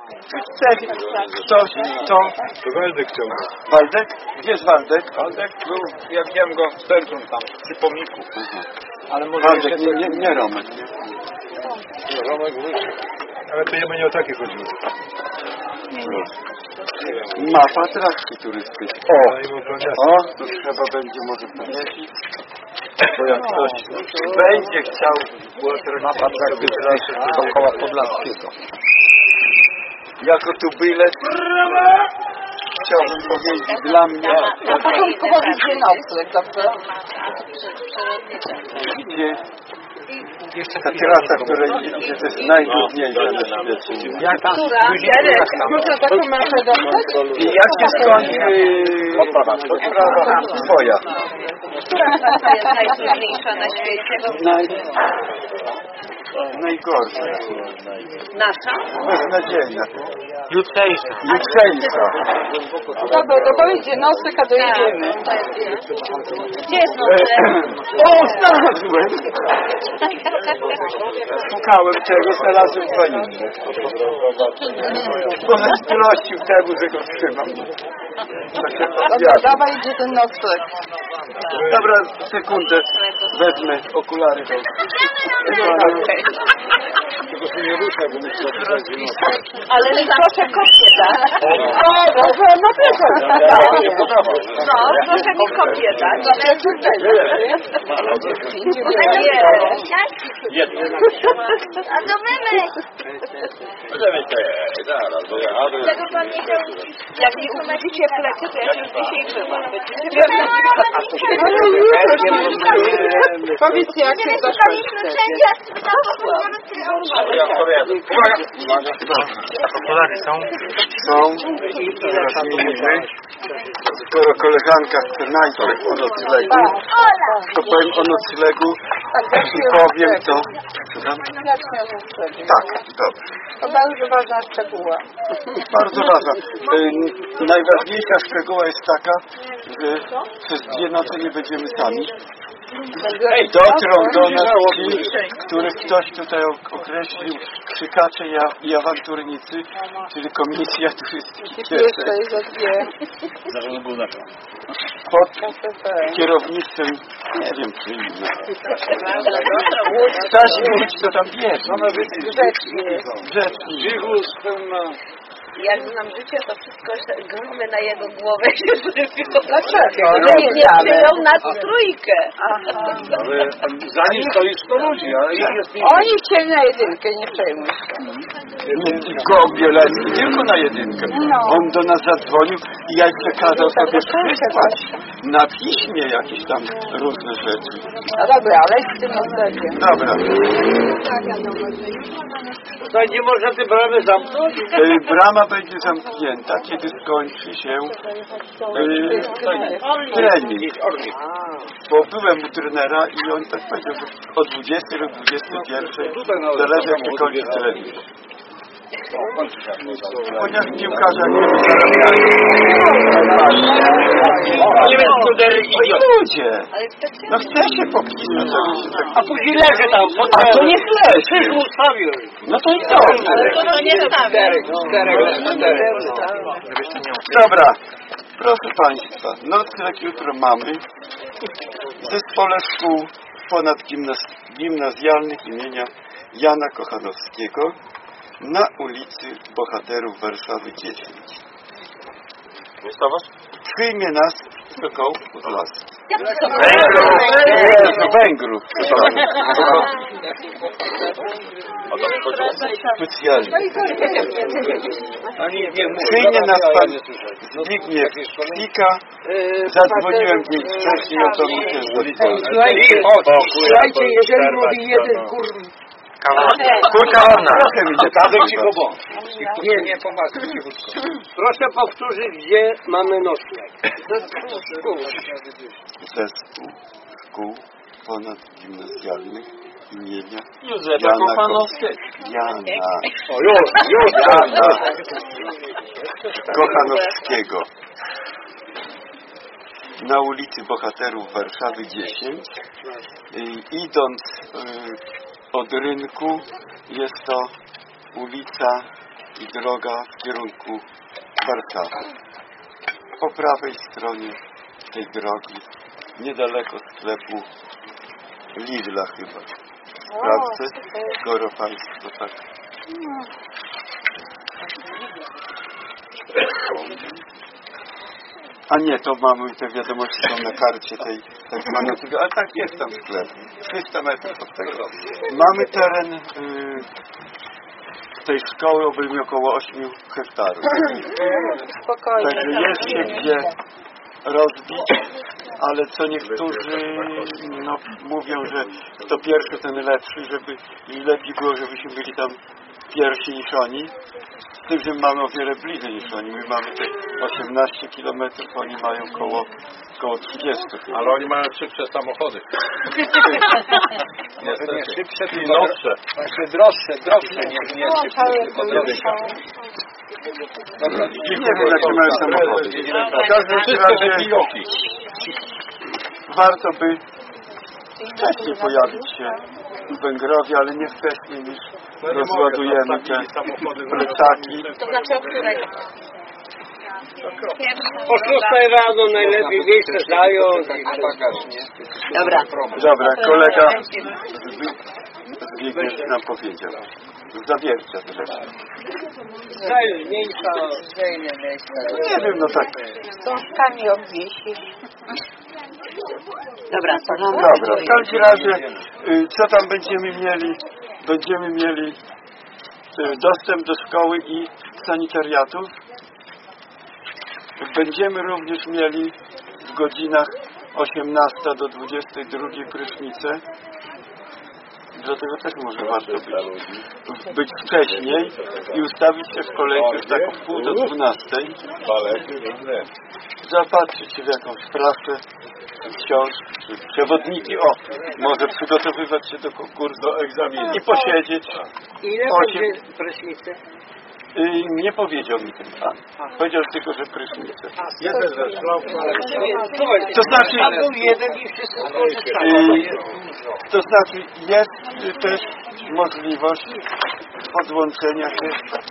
Ktoś, to... Waldek chciał. Waldek? Gdzie jest Waldek? Waldek był, ja widziałem go w centrum tam, przy pomniku. Ale może Waldek, nie Romek. Nie, Romek wrócił. Ale to nie o takie chodziło. Mapa atrakcji turystycznej. O, to trzeba będzie może powiedzieć. Bo jak ktoś będzie chciał mapa atrakcji dookoła Podlaskiego. Jako tu bilet chciałbym powiedzieć dla mnie. Na początku powiedzcie nocleg, dobrze? Gdzie ta trasa, która idzie, to jest najtrudniejsza na świecie. Która? Można taką mapę dostać? I jak się skończy odprawa twoja? Która trasa jest najtrudniejsza na świecie? Najgorsza. Nasza? Beznadziejna. Jutrzejsza. Dobra, to powiedzcie nocleg, a dojedziemy. Gdzie jest nocleg? O, znalazłem! Szukałem czegoś, znalazłem dwa inne. Bo sprościł temu, że go trzymam. Dobra, dawaj, gdzie ten nocleg. Dobra, sekundę. Wezmę okulary. Tylko się nie rusza, bo myślę, że będzie Ale proszę kopię, tak? No proszę. No, proszę mi kopię dać. jedno. A to mymy! Tego pan nie chciał... Jak mi umycicie plecy, to ja się już dzisiaj myłam. Powiedzcie, jak się zaszło. Polaki są? Są. Skoro koleżanka chce najpierw o noclegu, to powiem o noclegu i powiem co. Tak, dobrze. To bardzo ważna szczegóła. Bardzo ważna. Najważniejsza szczegóła jest taka, że przez 2 noce nie będziemy sami. Dotrą do nas ci, których ktoś tutaj określił krzykacze i awanturnicy, czyli Komisja Turystyki pod kierownictwem, nie wiem czy inne. Staś Łódź to tam jest. Grzecznie. Jak znam życie, to wszystko grumy na jego głowę się żywią. Dlaczego? Nie przyjął nas trójkę. Ale za nim stoi 100 ludzi, a ich jest Oni chcieli na jedynkę, nie przejmuj się. Gobiela tylko na jedynkę. On do nas zadzwonił i ja jeszcze kazał sobie przysłać na piśmie jakieś tam różne rzeczy. No dobra, ale z tym noclegiem. Dobra. Tutaj nie można te bramy zamknąć? Brama będzie zamknięta, kiedy skończy się trening. Bo byłem u trenera i on tak powiedział, że o 20 lub 21 zależy jak się kończy trening. Ponieważ piłkarze nie zarabiają. Ludzie! No chcę się popisać. A później leży tam. A to niech leży. Krzyż ustawił. No to i dobrze. To nie stawię. Dobra, proszę Państwa, nocleg jutro mamy w zespole szkół ponadgimnazjalnych imienia Jana Kochanowskiego na ulicy Bohaterów Warszawy 10. Przyjmie nas Sokołów Podlaski. Węgrów. Specjalnie. Przyjmie nas pan Zbigniew Pika. Zadzwoniłem dzień wcześniej, o to muszę zadzwonić. Słuchajcie, jeżeli mówi jeden Kurka ona. Trochę mi Nie pomaga. Proszę powtórzyć, gdzie mamy nocleg. Zespół szkół ponadgimnazjalnych imienia Józefa Jana Kochanowskiego. Jana Kochanowskiego. Na ulicy Bohaterów Warszawy 10. Idąc od rynku jest to ulica i droga w kierunku Warszawy. Po prawej stronie tej drogi, niedaleko sklepu Lidla chyba. Sprawdzę, skoro Państwo tak. A nie, to mamy te wiadomości są na karcie tej tak zwanej, ale tak jest tam sklep. 300 metrów od tego. Mamy teren tej szkoły obejmuje około 8 hektarów. Spokojnie. Także jest się gdzie rozbić, ale co niektórzy mówią, że kto pierwszy, ten lepszy, żeby lepiej było, żebyśmy byli tam pierwsi niż oni. Z tym, że mamy o wiele bliżej niż oni. My mamy te 18 km, oni mają koło 30. Ale oni mają szybsze samochody. Nie szybsze, I nowsze. właśnie droższe, nie szybsze. Nie wiem, jakie mają samochody. W każdym razie warto by wcześniej pojawić się w Węgrowie, ale nie wcześniej niż rozładujemy te plecaki. To znaczy o której? O 6 rano najlepiej miejsce znają. Dobra, kolega Zbigniew nam powiedział. Zawiercia zresztą. Najmniejsza. Nie wiem, no tak. Zążkami obwiesisz. Dobra, Dobra, w każdym razie, co tam będziemy mieli? Będziemy mieli dostęp do szkoły i sanitariatów. Będziemy również mieli w godzinach 18 do 22 prysznice. Dlatego też może warto być wcześniej i ustawić się w kolejkę już tak o pół do 12. Zapatrzyć się w jakąś prasę, książki, przewodniki, może przygotowywać się do konkursu, do egzaminu i posiedzieć. Ile będzie prysznicy? Nie powiedział mi ten pan. Powiedział tylko, że prysznice. Jeden ze szlafów, ale To znaczy, jeden i wszystko to znaczy jest też możliwość podłączenia się.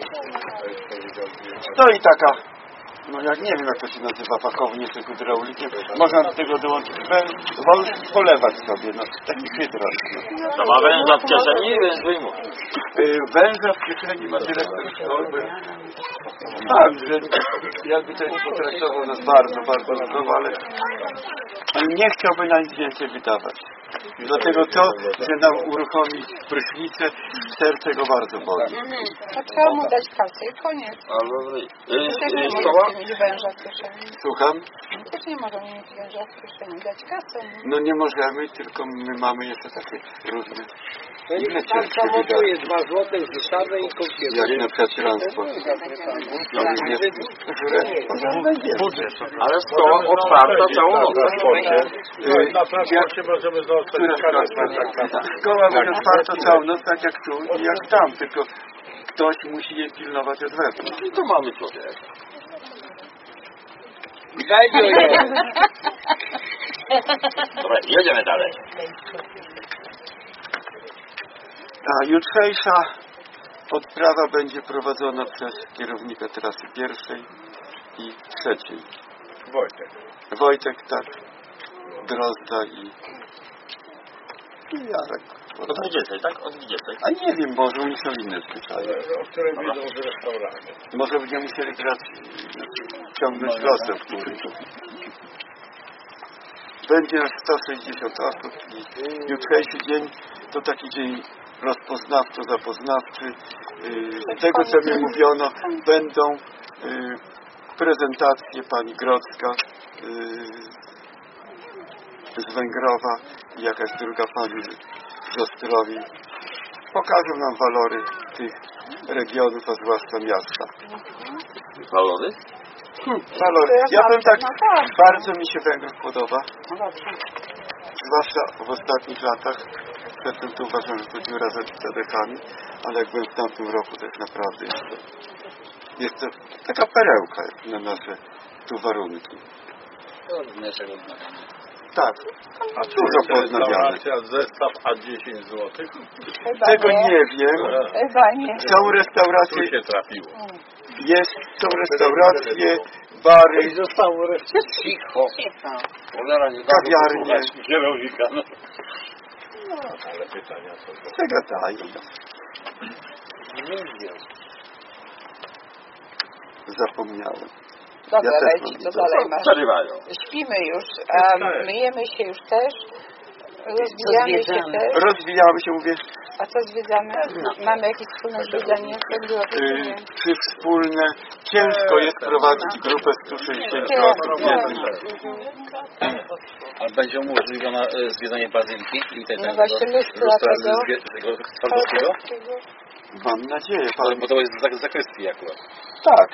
Stoi taka, jak nie wiem jak to się nazywa fachowo, z hydraulikiem, można do tego dołączyć wąż i polewać sobie, taki hydraulik. to ma węża w kieszeni, węż wyjmuje. Węża w kieszeni ma dyrektor szkoły. Tak, że jakby też potraktował nas bardzo, bardzo zdrowo, ale nie chciałby na nic więcej wydawać. Dlatego to, że nam uruchomi prysznicę, serce go bardzo boli. To trzeba mu dać kasę i koniec. Też nie Szkoła? może mieć węża w kieszeni. Słucham? Też nie możemy mieć węża w kieszeni. Dać kasę. No nie możemy, tylko my mamy jeszcze takie różne inne Pan ciężkie samotuje wydatki. 2 złote z zasady i kąpiel. Jak na przykład transport. Ale szkoła otwarta całą noc. Na transporcie możemy zostać. Szkoła będzie otwarta całą noc, tak jak tu i jak tam, tylko ktoś musi je pilnować od wewnątrz. I tu mamy człowiek. Daj mi Dobra, jedziemy dalej. A jutrzejsza odprawa będzie prowadzona przez kierownika trasy pierwszej i trzeciej. Wojtek, tak, Drozda i Jarek. Od 20, tak? Od 20. A nie wiem, może u nich są inne zwyczaje. O której widzą z restauracji. Może będziemy musieli teraz ciągnąć losem, który będzie nas 160 osób i jutrzejszy dzień to taki dzień rozpoznawczo-zapoznawczy. Z tego co mi mówiono, będą prezentacje pani Grodzka z Węgrowa i jakaś druga pani z Ostrowi. Pokażą nam walory tych regionów, a zwłaszcza miasta. Walory? Walory. Ja powiem tak, bardzo mi się Węgry podoba. Zwłaszcza w ostatnich latach. Przedtem to uważam, że to dziura za dekami, ale jak byłem w tamtym roku, to jest naprawdę jest to taka perełka jak na nasze tu warunki. Tak. A Dużo poznawiamy. restauracja zestaw a 10 zł? Chyba Tego nie wiem. Chyba nie. Są Tu restauracje, się trafiło. są restauracje, bary, Zostało resztę. Cicho. Cholera, nie kawiarnie. Kierownika, no. Ale pytania są. Zagadają. Zapomniałem. Dobra, Ja też leci, mam co widzę. dalej masz? Przerywają. Śpimy już, a myjemy się już też, rozwijamy się też. Rozwijamy się, mówię, A co zwiedzamy? Mamy jakieś wspólne zwiedzanie? wspólne. Ciężko jest prowadzić grupę 160 osób jednym. A będzie umożliwione zwiedzanie bazyliki i No właśnie, lustra tego. Twardowskiego? Mam nadzieję, Bo to jest z zakrystii akurat. tak.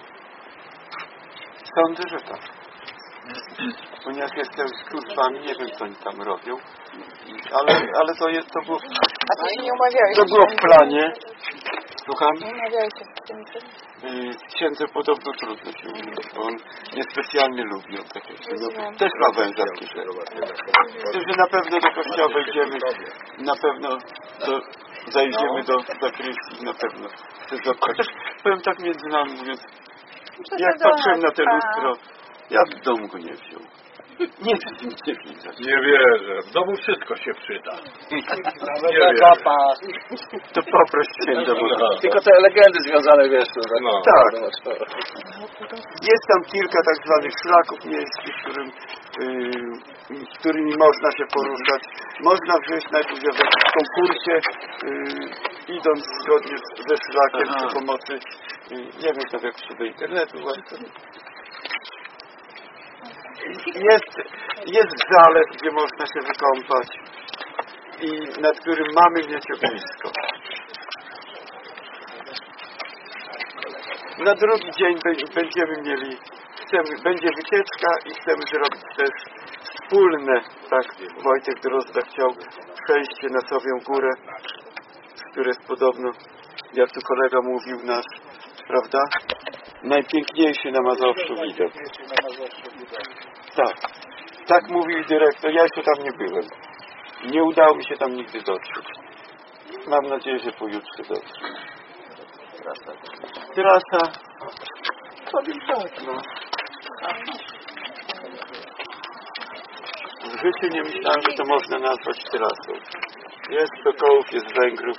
Sądzę, że tak. Ponieważ jestem z służbami, nie wiem co oni tam robią. Ale to było, A ty się nie umawiałeś? to było w planie. Słucham? Nie umawiałeś się z tym, Z księdzem podobno trudno się umawiać, bo on niespecjalnie lubi takie rzeczy. Też ma węża w kieszeni. Z tym, że na pewno do kościoła wejdziemy, na pewno zajdziemy do zakrystii, na pewno. Chociaż powiem tak między nami mówiąc, jak patrzyłem na te lustro, ja w domu go nie wziął. Nie chcę nic nie pisać. Nie wierzę. W domu wszystko się przyda. Nawet na zapas. To poproś księdza. Tylko te legendy związane, wiesz, No. Tak. Jest tam kilka tak zwanych szlaków miejskich, którymi można się poruszać. Można wziąć najpierw w jakimś konkursie, idąc zgodnie ze szlakiem przy pomocy, nie wiem tam jak się do internetu właśnie. Jest zalew, gdzie można się wykąpać i nad którym mamy mieć ognisko. Na drugi dzień będziemy mieli, będzie wycieczka i chcemy zrobić też wspólne, tak Wojtek Drozda chciał, przejście na Sowią Górę, które jest podobno, jak tu kolega mówił nasz, prawda? Najpiękniejszy na Mazowszu widok. Tak. Tak mówił dyrektor. Ja jeszcze tam nie byłem. Nie udało mi się tam nigdy dotrzeć. Mam nadzieję, że pojutrze dotrze. Trasa. Powiem tak, no. W życiu nie myślałem, że to można nazwać trasą. Jest Sokołów, jest Węgrów.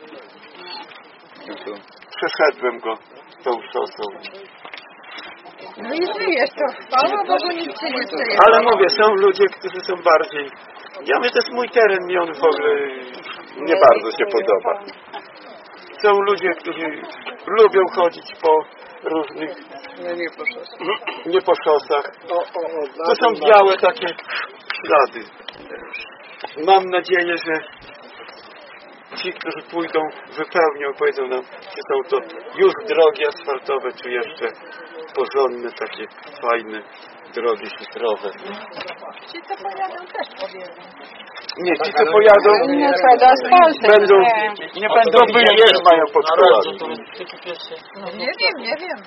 Przeszedłem go tą szosą. No i żyjesz, to chwała Bogu, nic się nie dzieje. Ale mówię, są ludzie, którzy są bardziej... Ja mówię, to jest mój teren, mi on w ogóle nie bardzo się podoba. Są ludzie, którzy lubią chodzić po różnych... Nie po szosach. To są białe takie ślady. Mam nadzieję, że ci, którzy pójdą, wypełnią, powiedzą nam, czy są to już drogi asfaltowe, czy jeszcze porządne, takie fajne drogi szyfrowe. Ci co pojadą też powiedzą. Nie, ci co pojadą Nie trzeba asfaltem, będą, nie będą wyjeżdżać, że mają pod kołami. No nie wiem.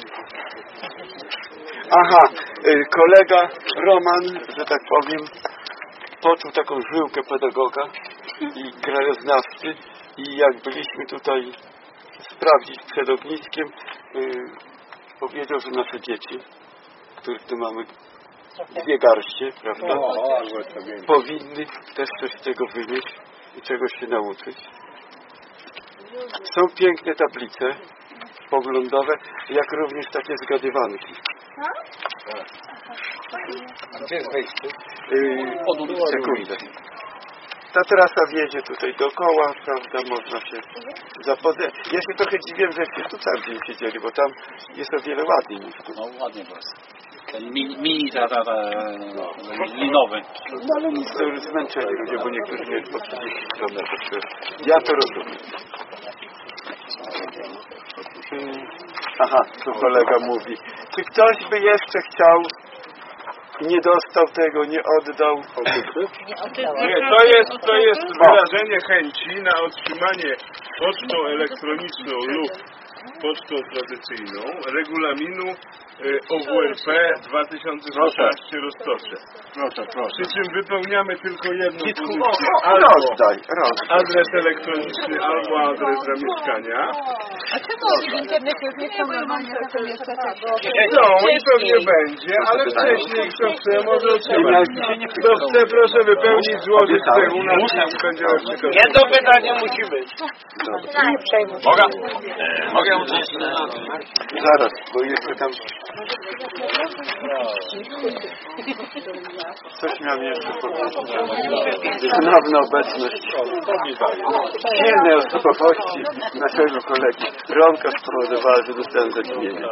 Aha, kolega Roman, że tak powiem, poczuł taką żyłkę pedagoga i krajoznawcy i jak byliśmy tutaj sprawdzić przed ogniskiem, powiedział, że nasze dzieci, których tu mamy 2 garście, prawda, powinny też coś z tego wynieść i czegoś się nauczyć. Są piękne tablice poglądowe, jak również takie zgadywanki. Gdzie jest wejście? Sekundę. Ta trasa wiedzie tutaj dookoła, prawda, można się zapoznać. Ja się trochę dziwię, że się tu bardziej siedzieli, bo tam jest o wiele ładniej niż tu. No ładnie to jest. Ten mini linowy. No ale nic, to już zmęczeni ludzie, bo niektórzy jest po 30 km. Ja to rozumiem. Aha, tu kolega mówi. Czy ktoś by jeszcze chciał, nie dostał tego, nie oddał? Nie, to jest wyrażenie chęci na otrzymanie pocztą elektroniczną lub pocztą tradycyjną regulaminu OWRP 2016 rozproszę. Proszę. Przy czym wypełniamy tylko jedną pozycję, Rozdaj. adres elektroniczny albo adres zamieszkania. A czemu oni w internecie już nie chcą normalnie zamieszkać? No i pewnie będzie, ale wcześniej kto chce może otrzymać. Kto chce proszę wypełnić, złożyć tutaj u nas i będziemy przekazywać. Jedno pytanie musi być. Mogę uczyć? Zaraz, bo jeszcze tam... Coś miałem jeszcze powiedzieć. Ponowna obecność silnej osobowości naszego kolegi. Romka spowodowała, że dostałem zaćmienie.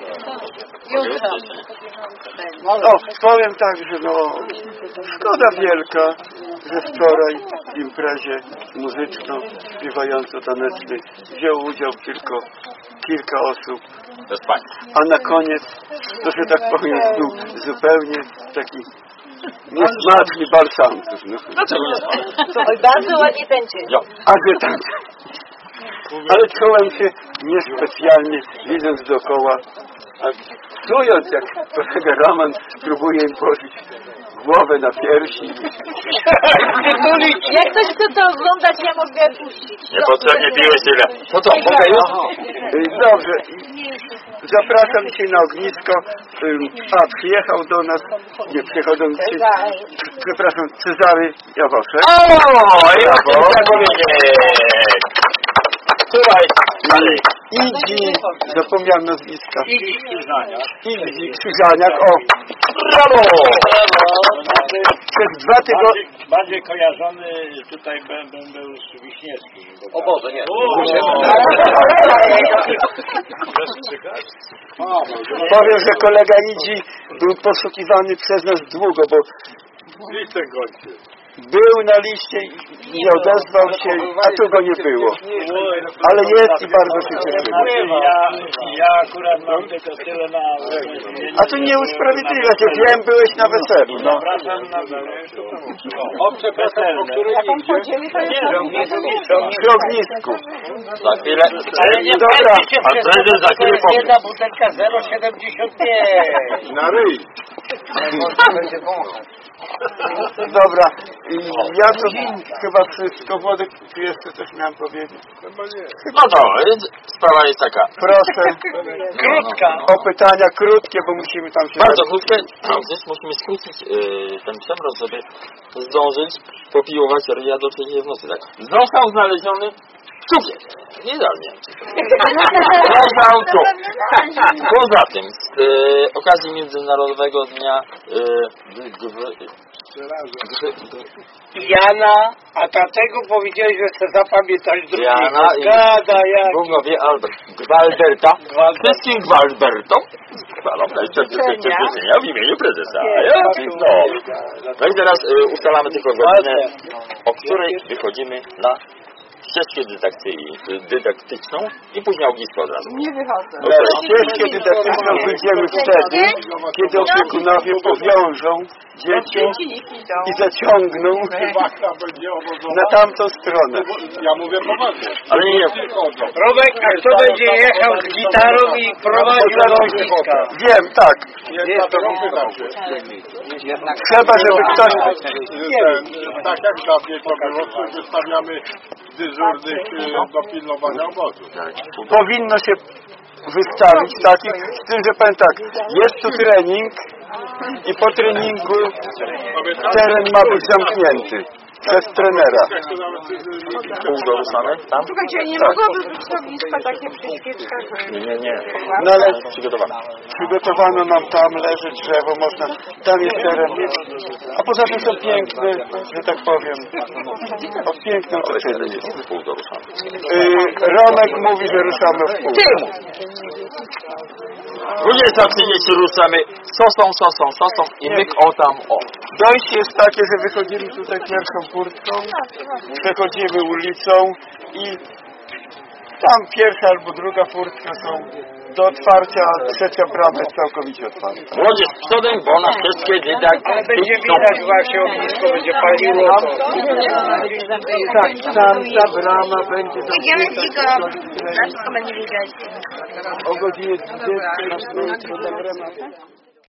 Powiem tak, że szkoda wielka, że wczoraj w imprezie muzyczno-śpiewająco-tanecznej wziął udział tylko kilka osób, a na koniec, to że tak powiem, był zupełnie taki niesmaczny balsamczyk. Dlaczego nie spadł? Bardzo ładnie będzie. A że tak. Ale czułem się niespecjalnie, widząc dookoła, a czując jak kolega Roman próbuje im położyć głowę na piersi. Jak ktoś chce to oglądać, ja mogę puścić. Niepotrzebnie piłeś tyle. Co to? Mogę już? Dobrze. Zapraszam dzisiaj na ognisko. Przyjechał do nas, przepraszam, Cezary Jawoszek. Ja chcę powiedzieć. Słuchaj, Idzi, zapomniałem nazwiska. Idzi Krzyżaniak. Idzi Krzyżaniak, brawo! Przez 2 tygodnie... Bardziej kojarzony tutaj był z Wiśniewskim. O Boże, nie. Powiem, że kolega Idzi był poszukiwany przez nas długo, bo Listek gończy. był na liście i nie odezwał się, a tu go nie było. Ale jest i bardzo się cieszymy. Ja akurat mam tylko tyle na... A tu nie usprawiedliwia się, wiem, byłeś na weselu. No. Zapraszam na obce weselne. Przy ognisku. Za chwilę. Ale nie Dobra. A prezes za chwilę powie. jedna butelka 0,75. Na ryj. Dobra, ja to chyba wszystko. Włodek, czy jeszcze coś miałem powiedzieć? No to, sprawa jest taka. Proszę Krótka. o pytania krótkie, bo musimy tam się... Bardzo krótkie. Więc musimy skrócić ten przemroz, żeby zdążyć popiłować ryja do 3 w nocy. Tak. Został znaleziony cukier. Idealnie. Leżał tu. Poza tym, z okazji Międzynarodowego Dnia Jana, a dlatego powiedziałeś, że chcę zapamiętać drugiego. Jana i Bóg wie Albert. Gwalberta. Wszystkim Gwalbertom chwalą życzenia w imieniu prezesa. No i teraz ustalamy tylko godzinę, o której wychodzimy na ścieżkę dydaktyczną i później ognisko od razu. Nie wychodzę. Ścieżkę dydaktyczną wyjdziemy wtedy, kiedy opiekunowie powiążą dzieci i zaciągną na tamtą stronę. Ja mówię poważnie. Ale nie. Robek, a kto będzie jechał z gitarą i prowadził do ogniska? Wiem, tak. Jednak Trzeba, żeby ktoś... tak jak dawniej to było, wystawiamy dyżurnych do pilnowania obozu. Powinno się wystawić takich, z tym, że powiem tak, jest tu trening i po treningu teren ma być zamknięty przez trenera. Pół do ruszamy tam? Słuchajcie, nie mogłoby być ognisko takie przy świeczkach? Nie. No ale Przygotowane. przygotowano nam tam, leży drzewo, można, tam jest teren. A poza tym są piękne, że tak powiem, o piękną ocenę. Pół do ruszamy. Romek mówi, że ruszamy w pół. 20:30 ruszamy sosą i myk o tam o. Dojście jest takie, że wychodzimy tutaj pierwszą furtką, przechodzimy ulicą i tam pierwsza albo druga furtka są do otwarcia, a trzecia brama jest całkowicie otwarta. Młodzież przodem, bo na ścieżkę Ale będzie widać właśnie ognisko, będzie paliło. Tak, tamta brama będzie Idziemy tylko, na wszystko będzie widać. o godzinie 20 na